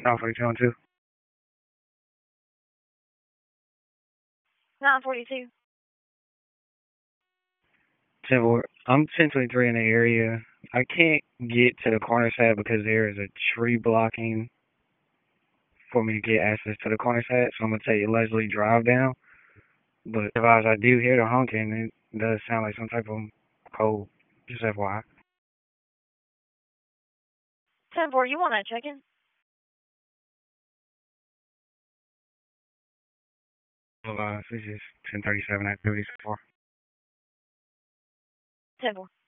942 on 2. 942. 10-4. I'm 1023 in the area. I can't get to the corner side because there is a tree blocking for me to get access to the corner side, so I'm going to take Leslie Drive down. But if I do hear the honking, it does sound like some type of code. Just FYI. 10-4, you want that check-in? This is 1037 activities 4. 10-4.